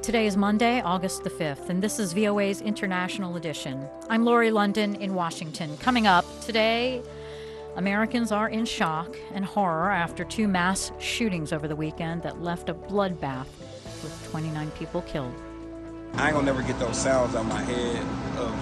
Today is Monday, August the 5th, and this is VOA's International Edition. I'm Lori London in Washington. Coming up today, Americans are in shock and horror after two mass shootings over the weekend that left a bloodbath with 29 people killed. I ain't gonna never get those sounds out my head of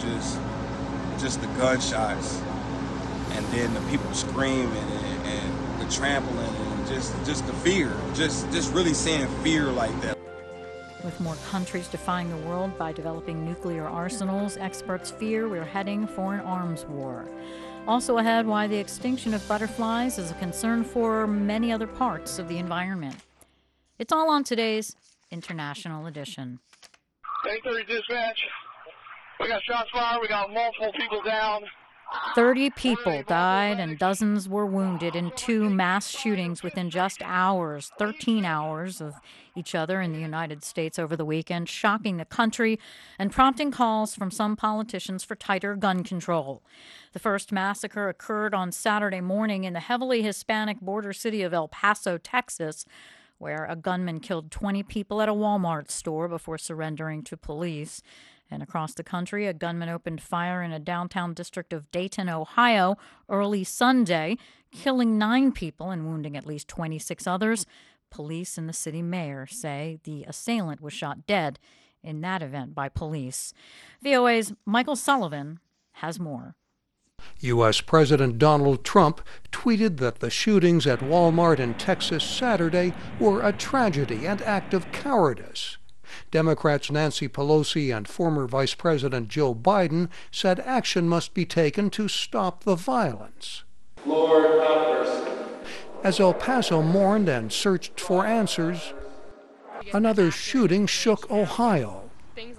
just the gunshots and then the people screaming and the trampling and just the fear, just really seeing fear like that. With more countries defying the world by developing nuclear arsenals, experts fear we're heading for an arms war. Also ahead, why the extinction of butterflies is a concern for many other parts of the environment. It's all on today's International Edition. 830 dispatch. We got shots fired. We got multiple people down. 30 people died and dozens were wounded in two mass shootings within just hours, 13 hours of each other in the United States over the weekend, shocking the country and prompting calls from some politicians for tighter gun control. The first massacre occurred on Saturday morning in the heavily Hispanic border city of El Paso, Texas, where a gunman killed 20 people at a Walmart store before surrendering to police. And across the country, a gunman opened fire in a downtown district of Dayton, Ohio, early Sunday, killing 9 people and wounding at least 26 others. Police and the city mayor say the assailant was shot dead in that event by police. VOA's Michael Sullivan has more. U.S. President Donald Trump tweeted that the shootings at Walmart in Texas Saturday were a tragedy and act of cowardice. Democrats Nancy Pelosi and former Vice President Joe Biden said action must be taken to stop the violence. Lord, have mercy. As El Paso mourned and searched for answers, another shooting shook Ohio.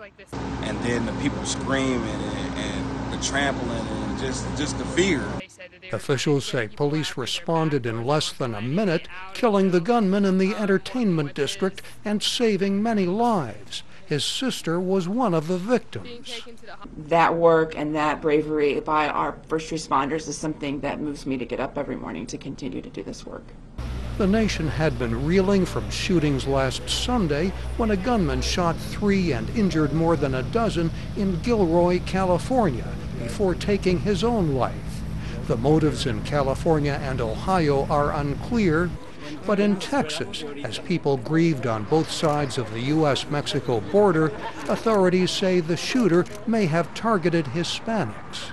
And then the people screaming and the trampling and just the fear. Officials say police responded in less than a minute, killing the gunman in the entertainment district and saving many lives. His sister was one of the victims. That work and that bravery by our first responders is something that moves me to get up every morning to continue to do this work. The nation had been reeling from shootings last Sunday when a gunman shot 3 and injured more than a dozen in Gilroy, California, before taking his own life. The motives in California and Ohio are unclear, but in Texas, as people grieved on both sides of the U.S.-Mexico border, authorities say the shooter may have targeted Hispanics.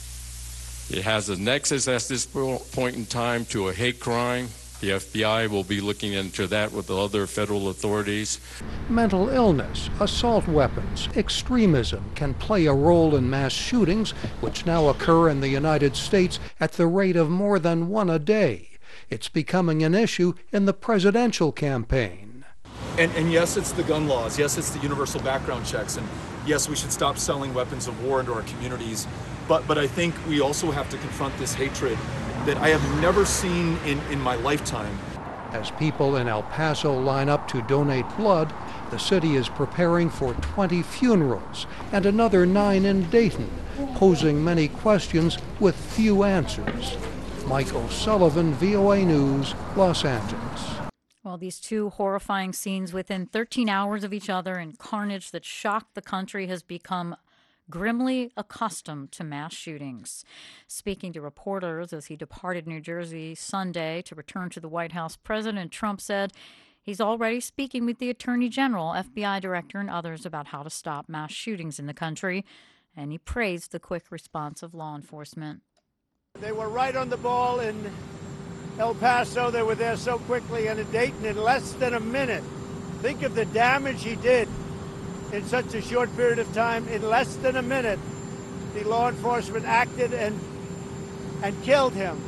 It has a nexus at this point in time to a hate crime. The FBI will be looking into that with the other federal authorities. Mental illness, assault weapons, extremism can play a role in mass shootings, which now occur in the United States at the rate of more than one a day. It's becoming an issue in the presidential campaign. And yes, it's the gun laws. Yes, it's the universal background checks. And yes, we should stop selling weapons of war into our communities. But I think we also have to confront this hatred that I have never seen in my lifetime. As people in El Paso line up to donate blood, the city is preparing for 20 funerals and another 9 in Dayton, posing many questions with few answers. Mike O'Sullivan, VOA News, Los Angeles. Well, these two horrifying scenes within 13 hours of each other and carnage that shocked the country has become grimly accustomed to mass shootings. Speaking to reporters as he departed New Jersey Sunday to return to the White House, President Trump said he's already speaking with the Attorney General, FBI Director, and others about how to stop mass shootings in the country, and he praised the quick response of law enforcement. They were right on the ball in El Paso. They were there so quickly, and in Dayton in less than a minute. Think of the damage he did in such a short period of time. In less than a minute, the law enforcement acted and killed him.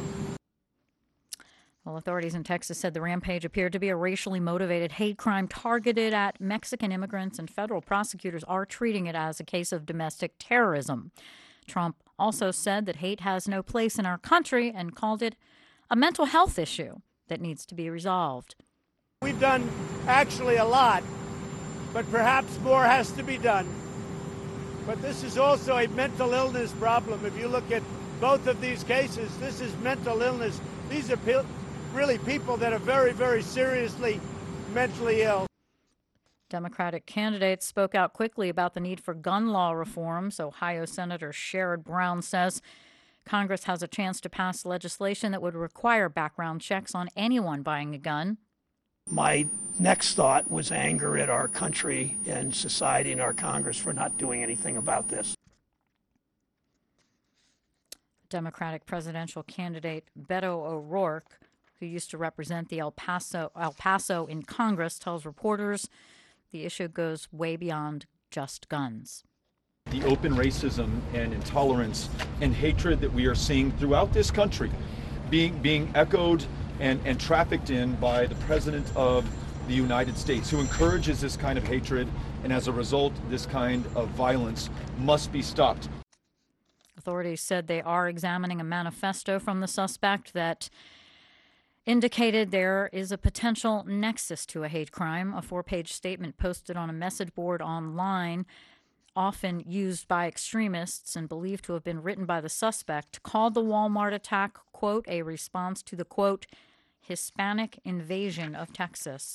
Well, authorities in Texas said the rampage appeared to be a racially motivated hate crime targeted at Mexican immigrants, and federal prosecutors are treating it as a case of domestic terrorism. Trump also said that hate has no place in our country and called it a mental health issue that needs to be resolved. We've done actually a lot, but perhaps more has to be done. But this is also a mental illness problem. If you look at both of these cases, this is mental illness. These are really people that are very, very seriously mentally ill. Democratic candidates spoke out quickly about the need for gun law reforms. Ohio Senator Sherrod Brown says Congress has a chance to pass legislation that would require background checks on anyone buying a gun. My next thought was anger at our country and society and our Congress for not doing anything about this. Democratic presidential candidate Beto O'Rourke, who used to represent the El Paso in Congress, tells reporters the issue goes way beyond just guns. The open racism and intolerance and hatred that we are seeing throughout this country being echoed and trafficked in by the President of the United States, who encourages this kind of hatred, and as a result, this kind of violence must be stopped. Authorities said they are examining a manifesto from the suspect that indicated there is a potential nexus to a hate crime. A 4-page statement posted on a message board online, often used by extremists and believed to have been written by the suspect, called the Walmart attack, quote, a response to the, quote, Hispanic invasion of Texas.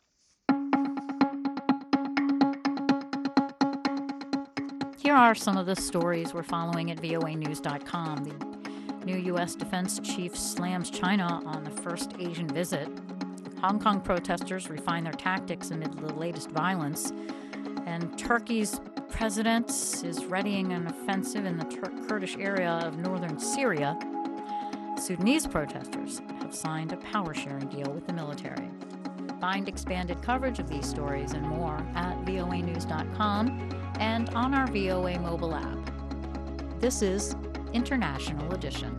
Here are some of the stories we're following at voanews.com. The new U.S. defense chief slams China on the first Asian visit. Hong Kong protesters refine their tactics amid the latest violence. And Turkey's president is readying an offensive in the Kurdish area of northern Syria. Sudanese protesters have signed a power-sharing deal with the military. Find expanded coverage of these stories and more at voanews.com and on our VOA mobile app. This is International Edition.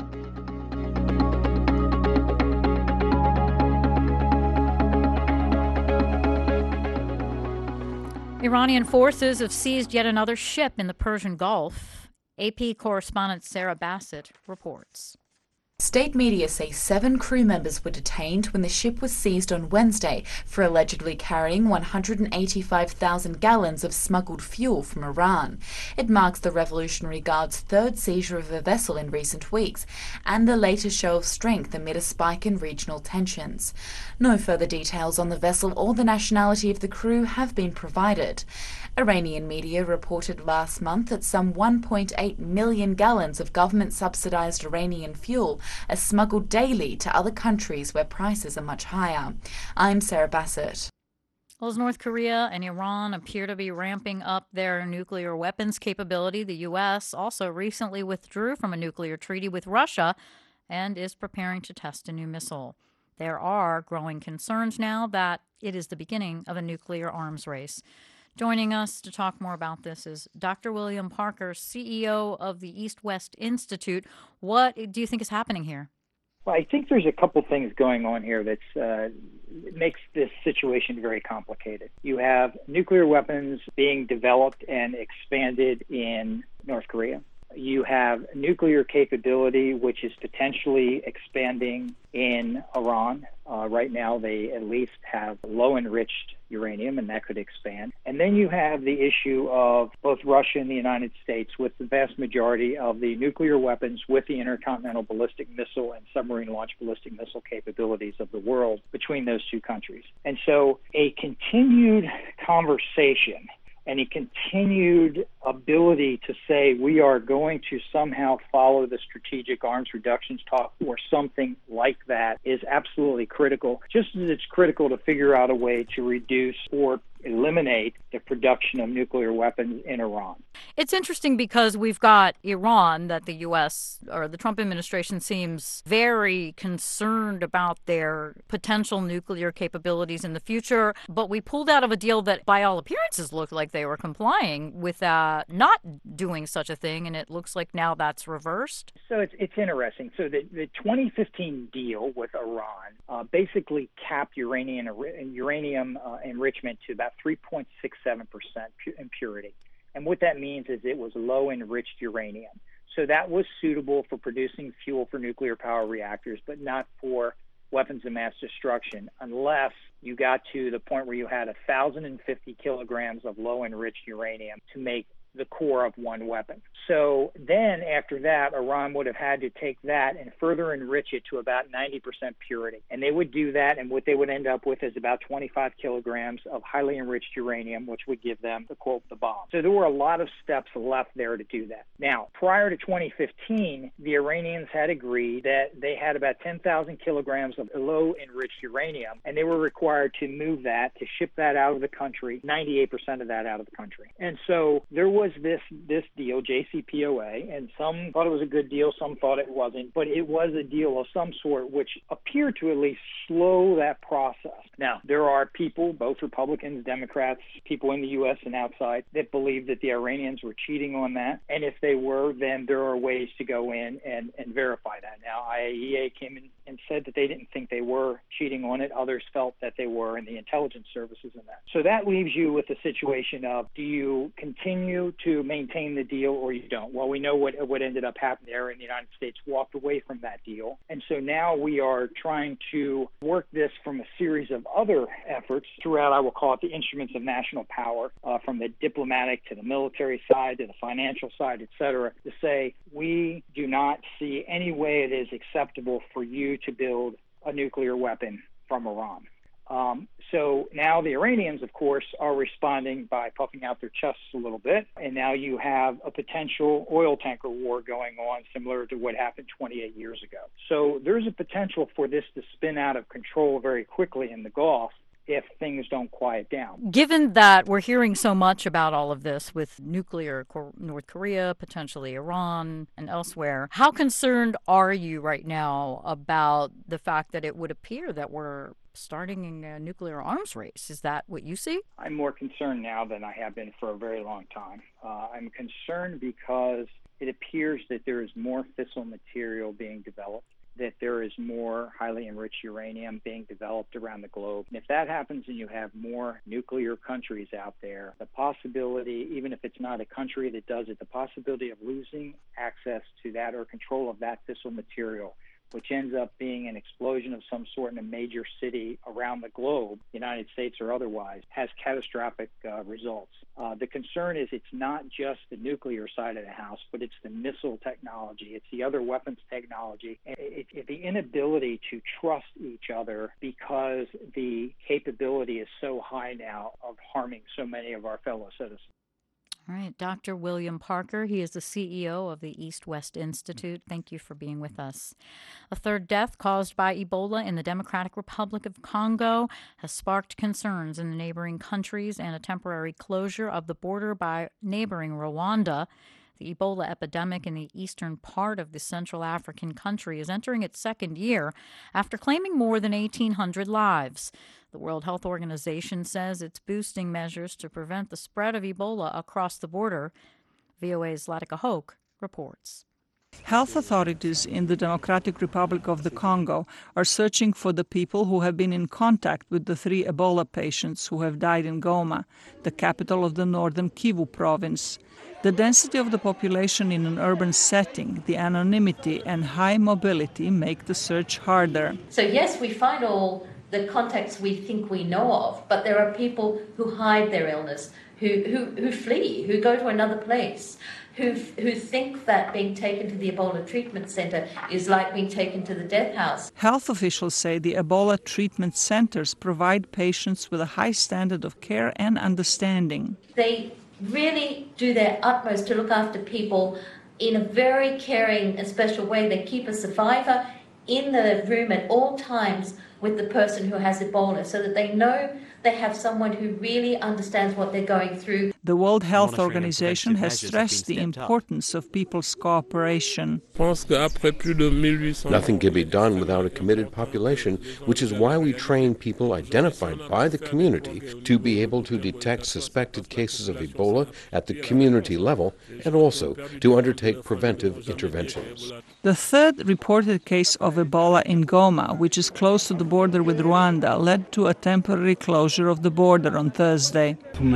Iranian forces have seized yet another ship in the Persian Gulf. AP correspondent Sarah Bassett reports. State media say 7 crew members were detained when the ship was seized on Wednesday for allegedly carrying 185,000 gallons of smuggled fuel from Iran. It marks the Revolutionary Guard's 3rd seizure of a vessel in recent weeks and the latest show of strength amid a spike in regional tensions. No further details on the vessel or the nationality of the crew have been provided. Iranian media reported last month that some 1.8 million gallons of government-subsidized Iranian fuel are smuggled daily to other countries where prices are much higher. I'm Sarah Bassett. Well, as North Korea and Iran appear to be ramping up their nuclear weapons capability, the U.S. also recently withdrew from a nuclear treaty with Russia and is preparing to test a new missile. There are growing concerns now that it is the beginning of a nuclear arms race. Joining us to talk more about this is Dr. William Parker, CEO of the East-West Institute. What do you think is happening here? Well, I think there's a couple things going on here that makes this situation very complicated. You have nuclear weapons being developed and expanded in North Korea. You have nuclear capability, which is potentially expanding in Iran. Right now, they at least have low-enriched uranium, and that could expand. And then you have the issue of both Russia and the United States with the vast majority of the nuclear weapons with the intercontinental ballistic missile and submarine-launched ballistic missile capabilities of the world between those two countries. And so a continued conversation and a continued ability to say we are going to somehow follow the strategic arms reductions talk or something like that is absolutely critical, just as it's critical to figure out a way to reduce or eliminate the production of nuclear weapons in Iran. It's interesting because we've got Iran that the U.S. or the Trump administration seems very concerned about their potential nuclear capabilities in the future, but we pulled out of a deal that by all appearances looked like they were complying with not doing such a thing, and it looks like now that's reversed. So it's interesting. So the 2015 deal with Iran basically capped uranium enrichment to about 3.67% impurity. And what that means is it was low enriched uranium. So that was suitable for producing fuel for nuclear power reactors, but not for weapons of mass destruction, unless you got to the point where you had 1,050 kilograms of low enriched uranium to make the core of one weapon. So then after that, Iran would have had to take that and further enrich it to about 90% purity. And they would do that, and what they would end up with is about 25 kilograms of highly enriched uranium, which would give them, the quote, the bomb. So there were a lot of steps left there to do that. Now, prior to 2015, the Iranians had agreed that they had about 10,000 kilograms of low enriched uranium, and they were required to move that, to ship that out of the country, 98% of that out of the country. And so there was this deal, JCPOA, and some thought it was a good deal, some thought it wasn't, but it was a deal of some sort which appeared to at least slow that process. Now, there are people, both Republicans, Democrats, people in the U.S. and outside, that believe that the Iranians were cheating on that, and if they were, then there are ways to go in and verify that. Now, IAEA came in and said that they didn't think they were cheating on it. Others felt that they were, in the intelligence services and that. So that leaves you with the situation of, do you continue to maintain the deal or you don't? Well, we know what ended up happening there, and the United States walked away from that deal. And so now we are trying to work this from a series of other efforts throughout, I will call it the instruments of national power, from the diplomatic to the military side to the financial side, et cetera, to say we do not see any way it is acceptable for you to build a nuclear weapon from Iran. So now the Iranians, of course, are responding by puffing out their chests a little bit, and now you have a potential oil tanker war going on, similar to what happened 28 years ago. So there's a potential for this to spin out of control very quickly in the Gulf if things don't quiet down. Given that we're hearing so much about all of this with nuclear North Korea, potentially Iran, and elsewhere, how concerned are you right now about the fact that it would appear that we're starting a nuclear arms race? Is that what you see? I'm more concerned now than I have been for a very long time. I'm concerned because it appears that there is more fissile material being developed, that there is more highly enriched uranium being developed around the globe. And if that happens and you have more nuclear countries out there, the possibility, even if it's not a country that does it, the possibility of losing access to that or control of that fissile material, which ends up being an explosion of some sort in a major city around the globe, United States or otherwise, has catastrophic results. The concern is it's not just the nuclear side of the house, but it's the missile technology, it's the other weapons technology, it's the inability to trust each other because the capability is so high now of harming so many of our fellow citizens. All right, Dr. William Parker, he is the CEO of the East-West Institute. Thank you for being with us. A third death caused by Ebola in the Democratic Republic of Congo has sparked concerns in the neighboring countries and a temporary closure of the border by neighboring Rwanda. The Ebola epidemic in the eastern part of the Central African country is entering its second year after claiming more than 1,800 lives. The World Health Organization says it's boosting measures to prevent the spread of Ebola across the border. VOA's Latika Hoke reports. Health authorities in the Democratic Republic of the Congo are searching for the people who have been in contact with the 3 Ebola patients who have died in Goma, the capital of the northern Kivu province. The density of the population in an urban setting, the anonymity and high mobility make the search harder. So yes, we find all the contacts we think we know of, but there are people who hide their illness, who flee, who go to another place, who think that being taken to the Ebola treatment center is like being taken to the death house. Health officials say the Ebola treatment centers provide patients with a high standard of care and understanding. They really do their utmost to look after people in a very caring and special way. They keep a survivor in the room at all times with the person who has Ebola so that they know they have someone who really understands what they're going through. The World Health Organization has stressed the importance of people's cooperation. Nothing can be done without a committed population, which is why we train people identified by the community to be able to detect suspected cases of Ebola at the community level and also to undertake preventive interventions. The third reported case of Ebola in Goma, which is close to the border with Rwanda, led to a temporary closure of the border on Thursday.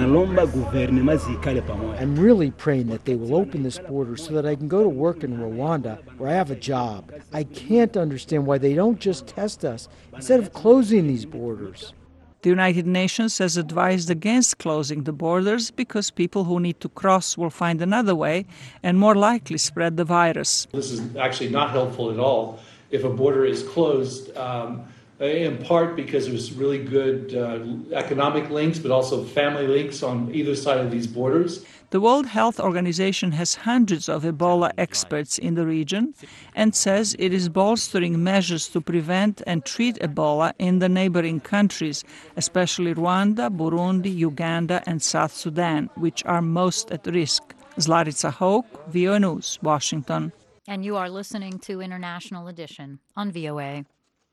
I'm really praying that they will open this border so that I can go to work in Rwanda where I have a job. I can't understand why they don't just test us instead of closing these borders. The United Nations has advised against closing the borders because people who need to cross will find another way and more likely spread the virus. This is actually not helpful at all if a border is closed, in part because there's really good economic links, but also family links on either side of these borders. The World Health Organization has hundreds of Ebola experts in the region and says it is bolstering measures to prevent and treat Ebola in the neighboring countries, especially Rwanda, Burundi, Uganda, and South Sudan, which are most at risk. Zlarica Hoke, VOA News, Washington. And you are listening to International Edition on VOA.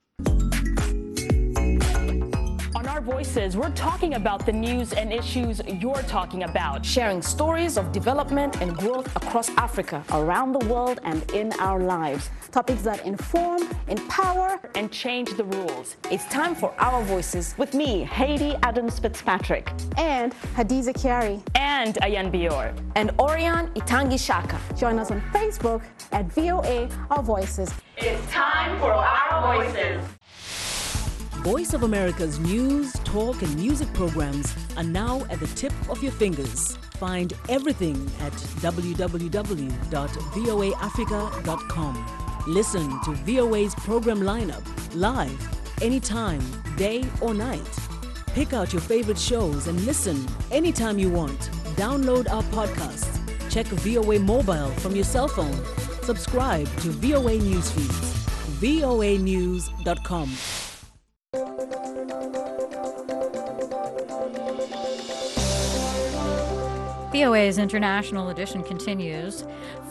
On Our Voices, we're talking about the news and issues you're talking about, sharing stories of development and growth across Africa, around the world, and in our lives. Topics that inform, empower, and change the rules. It's time for Our Voices with me, Haiti Adams Fitzpatrick, and Hadiza Kiari, and Ayan Bior, and Orion Itangi Shaka. Join us on Facebook at VOA Our Voices. It's time for Our Voices. Voice of America's news, talk, and music programs are now at the tip of your fingers. Find everything at www.voaafrica.com. Listen to VOA's program lineup live, anytime, day or night. Pick out your favorite shows and listen anytime you want. Download our podcasts. Check VOA Mobile from your cell phone. Subscribe to VOA News feeds. voanews.com. VOA's International Edition continues.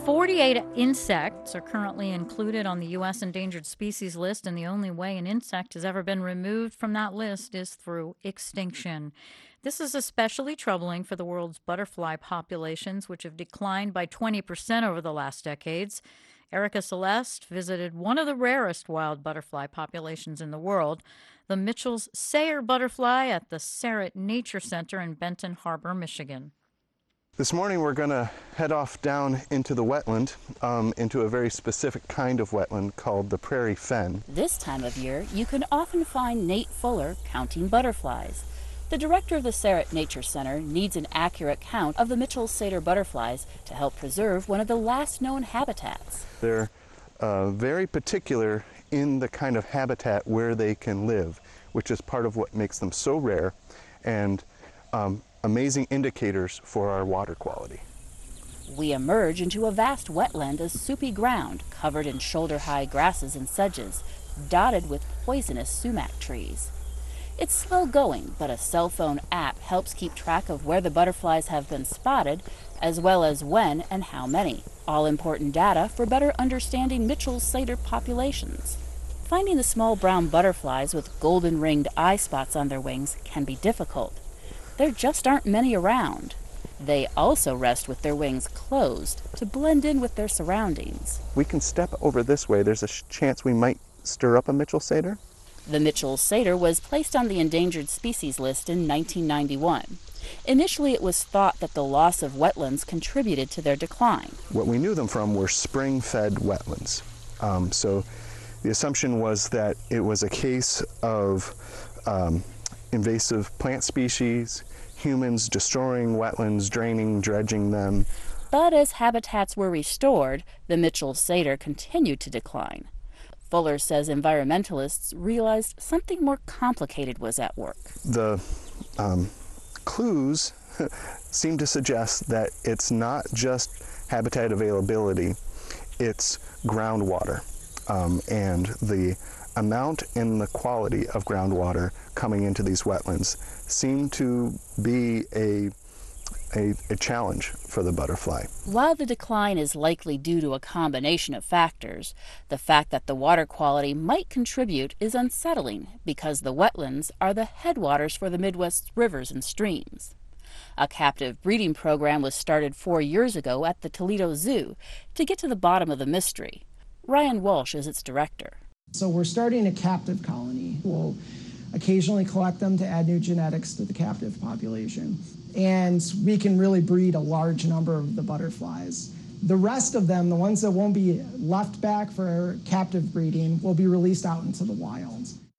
48 insects are currently included on the U.S. endangered species list, and the only way an insect has ever been removed from that list is through extinction. This is especially troubling for the world's butterfly populations, which have declined by 20% over the last decades. Erica Celeste visited one of the rarest wild butterfly populations in the world, the Mitchell's Sayre butterfly at the Sarett Nature Center in Benton Harbor, Michigan. This morning we're going to head off down into the wetland, into a very specific kind of wetland called the prairie fen. This time of year, you can often find Nate Fuller counting butterflies. The director of the Sarett Nature Center needs an accurate count of the Mitchell's Sayre butterflies to help preserve one of the last known habitats. They're very particular in the kind of habitat where they can live, which is part of what makes them so rare and amazing indicators for our water quality. We emerge into a vast wetland of soupy ground covered in shoulder-high grasses and sedges, dotted with poisonous sumac trees. It's slow going, but a cell phone app helps keep track of where the butterflies have been spotted, as well as when and how many. All important data for better understanding Mitchell's Sayre populations. Finding the small brown butterflies with golden-ringed eye spots on their wings can be difficult. There just aren't many around. They also rest with their wings closed to blend in with their surroundings. We can step over this way. There's a chance we might stir up a Mitchell's Sayre. The Mitchell's Sayre was placed on the endangered species list in 1991. Initially, it was thought that the loss of wetlands contributed to their decline. What we knew them from were spring-fed wetlands. So the assumption was that it was a case of invasive plant species, humans destroying wetlands, draining, dredging them. But as habitats were restored, the Mitchell's Sayre continued to decline. Fuller says environmentalists realized something more complicated was at work. The clues seem to suggest that it's not just habitat availability, it's groundwater. And the amount and the quality of groundwater coming into these wetlands seem to be a challenge for the butterfly. While the decline is likely due to a combination of factors, the fact that the water quality might contribute is unsettling because the wetlands are the headwaters for the Midwest's rivers and streams. A captive breeding program was started 4 years ago at the Toledo Zoo to get to the bottom of the mystery. Ryan Walsh is its director. So we're starting a captive colony. We'll occasionally collect them to add new genetics to the captive population. And we can really breed a large number of the butterflies. The rest of them, the ones that won't be left back for captive breeding, will be released out into the wild.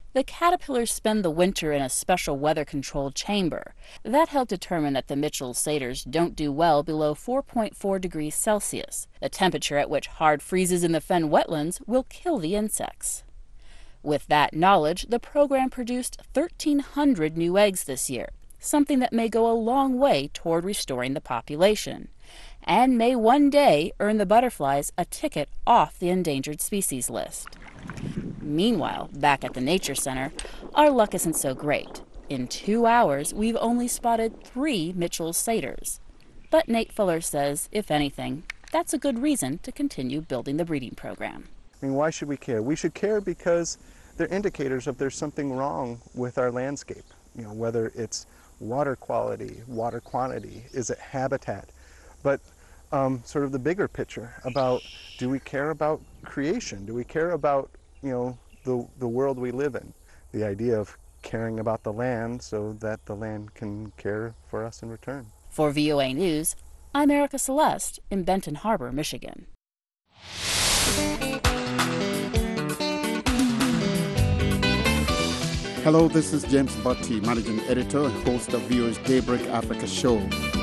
The caterpillars spend the winter in a special weather-controlled chamber. That helped determine that the Mitchell satyrs don't do well below 4.4 degrees Celsius. The temperature at which hard freezes in the fen wetlands will kill the insects. With that knowledge, the program produced 1,300 new eggs this year, something that may go a long way toward restoring the population, and may one day earn the butterflies a ticket off the endangered species list. Meanwhile, back at the Nature Center, our luck isn't so great. In 2 hours, we've only spotted 3 Mitchell satyrs. But Nate Fuller says, if anything, that's a good reason to continue building the breeding program. I mean, why should we care? We should care because they're indicators of there's something wrong with our landscape. You know, whether it's water quality, water quantity, is it habitat? But sort of the bigger picture about, do we care about creation? Do we care about, you know, the world we live in? The idea of caring about the land so that the land can care for us in return. For VOA News, I'm Erica Celeste in Benton Harbor, Michigan. Hello, this is James Botti, Managing Editor and host of VOA's Daybreak Africa show.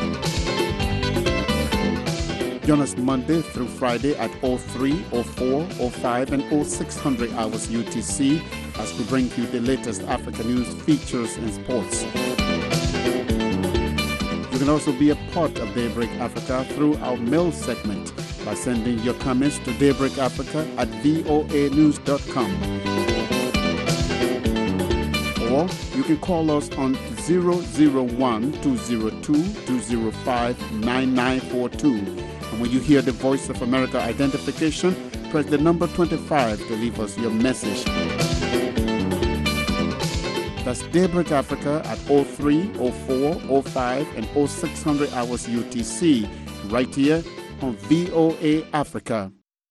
Join us Monday through Friday at 03, 04, 05, and 0600 hours UTC as we bring you the latest Africa news, features, and sports. You can also be a part of Daybreak Africa through our mail segment by sending your comments to daybreakafrica@voanews.com. Or you can call us on 001-202-205-9942. And when you hear the Voice of America identification, press the number 25 to leave us your message. That's Daybreak Africa at 03, 04, 05, and 0600 hours UTC, right here on VOA Africa.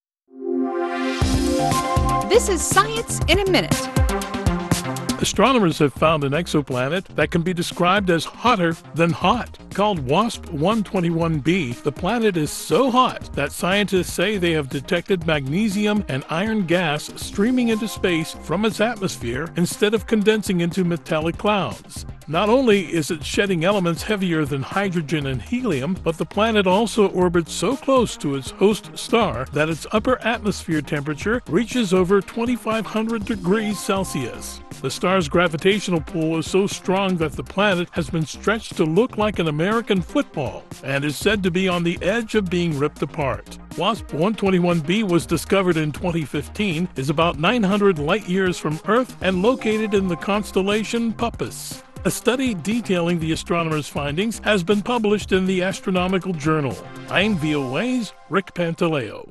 This is Science in a Minute. Astronomers have found an exoplanet that can be described as hotter than hot. Called WASP 121b, the planet is so hot that scientists say they have detected magnesium and iron gas streaming into space from its atmosphere instead of condensing into metallic clouds. Not only is it shedding elements heavier than hydrogen and helium, but the planet also orbits so close to its host star that its upper atmosphere temperature reaches over 2,500 degrees Celsius. The star's gravitational pull is so strong that the planet has been stretched to look like an American football and is said to be on the edge of being ripped apart. WASP 121b was discovered in 2015, is about 900 light years from Earth, and located in the constellation Puppis. A study detailing the astronomers' findings has been published in the Astronomical Journal. I'm VOA's Rick Pantaleo.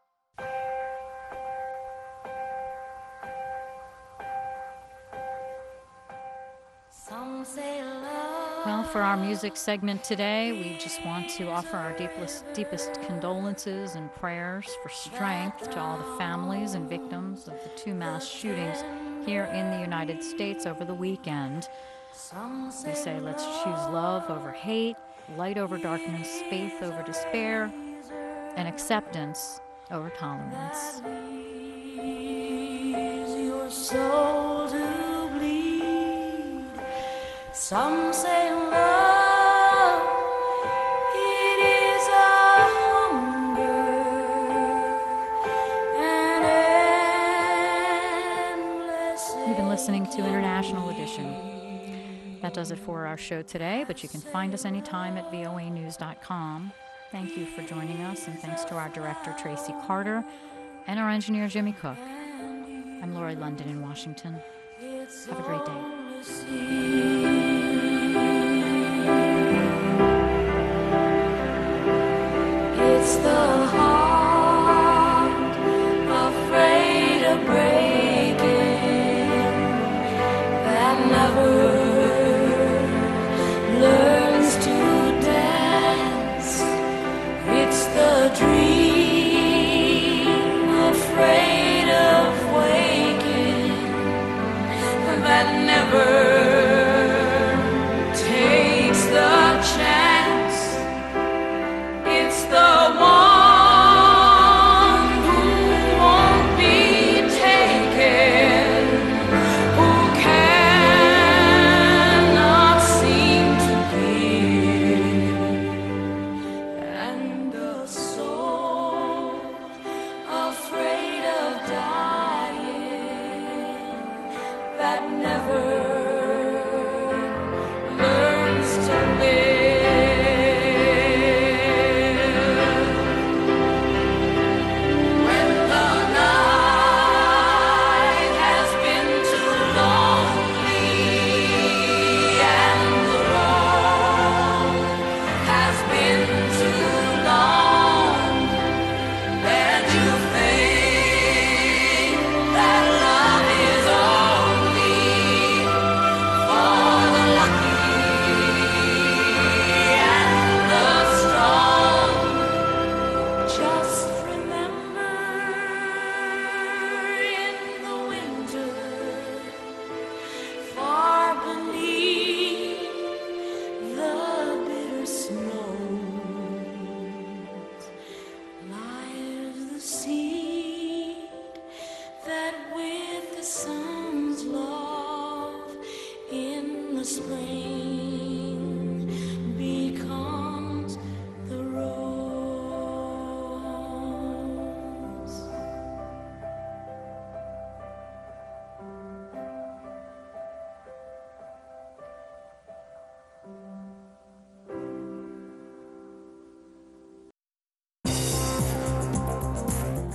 Well, for our music segment today, we just want to offer our deepest condolences and prayers for strength to all the families and victims of the 2 mass shootings here in the United States over the weekend. They say let's choose love over hate, light over darkness, faith over despair, and acceptance over tolerance. Your soul to bleed. Some say love, it is a hunger, and endless. You've been listening to International Edition. That does it for our show today, but you can find us anytime at voanews.com. Thank you for joining us, and thanks to our director, Tracy Carter, and our engineer, Jimmy Cook. I'm Lori London in Washington. Have a great day. It's the heart afraid of breaking that never learns to dance. It's the dream afraid of waking that never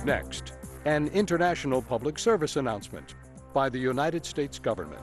Next, an international public service announcement by the United States government.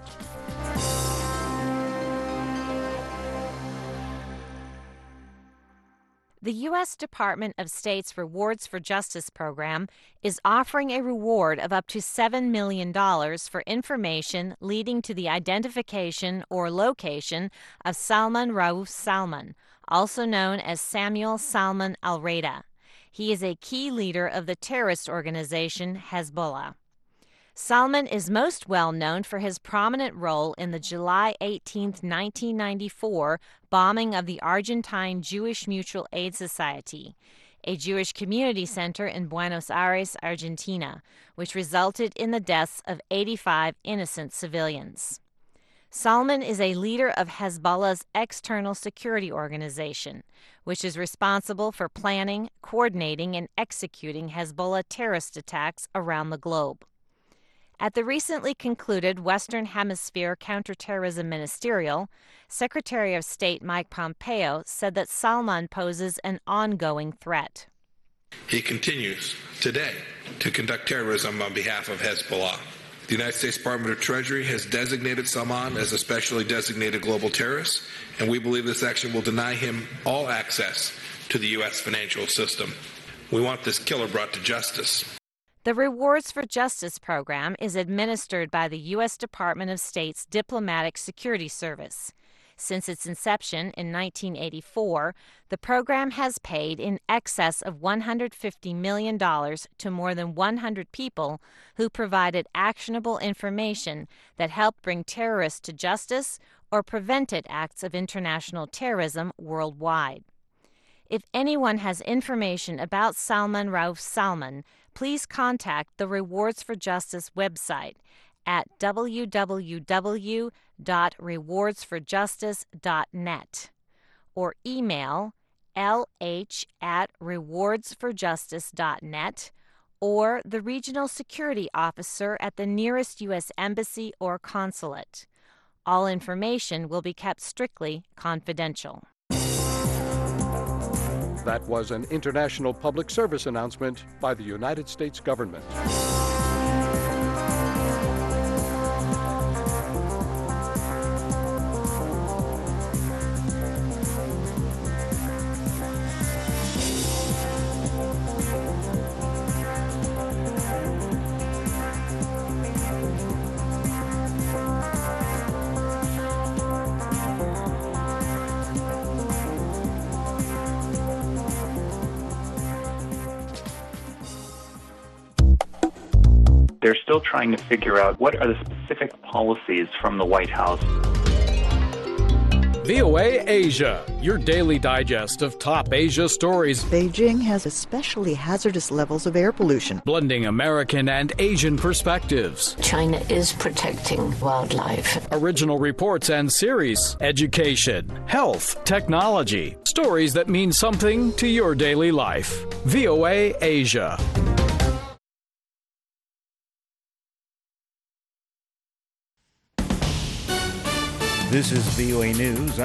The U.S. Department of State's Rewards for Justice program is offering a reward of up to $7 million for information leading to the identification or location of Salman Rauf Salman, also known as Samuel Salman al-Reda. He is a key leader of the terrorist organization Hezbollah. Salman is most well known for his prominent role in the July 18, 1994 bombing of the Argentine Jewish Mutual Aid Society, a Jewish community center in Buenos Aires, Argentina, which resulted in the deaths of 85 innocent civilians. Salman is a leader of Hezbollah's external security organization, which is responsible for planning, coordinating, and executing Hezbollah terrorist attacks around the globe. At the recently concluded Western Hemisphere Counterterrorism Ministerial, Secretary of State Mike Pompeo said that Salman poses an ongoing threat. He continues today to conduct terrorism on behalf of Hezbollah. The United States Department of Treasury has designated Salman as a specially designated global terrorist, and we believe this action will deny him all access to the U.S. financial system. We want this killer brought to justice. The Rewards for Justice program is administered by the U.S. Department of State's Diplomatic Security Service. Since its inception in 1984, the program has paid in excess of $150 million to more than 100 people who provided actionable information that helped bring terrorists to justice or prevented acts of international terrorism worldwide. If anyone has information about Salman Rauf Salman, please contact the Rewards for Justice website at www.rewardsforjustice.net or email lh@rewardsforjustice.net or the regional security officer at the nearest U.S. embassy or consulate. All information will be kept strictly confidential. That was an international public service announcement by the United States government. They're still trying to figure out what are the specific policies from the White House. VOA Asia, your daily digest of top Asia stories. Beijing has especially hazardous levels of air pollution. Blending American and Asian perspectives. China is protecting wildlife. Original reports and series. Education, health, technology. Stories that mean something to your daily life. VOA Asia. This is VOA News.